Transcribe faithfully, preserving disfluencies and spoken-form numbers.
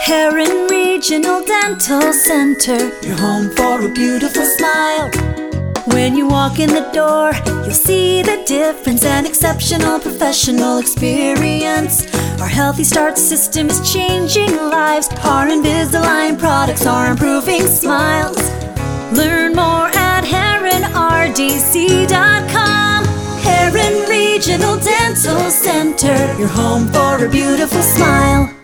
Heron Regional Dental Center, your home for a beautiful smile. When you walk in the door, you'll see the difference, an exceptional professional experience. Our Healthy Start system is changing lives. Our Invisalign products are improving smiles. Learn more at heron r d c dot com. Heron Regional Dental Center, your home for a beautiful smile.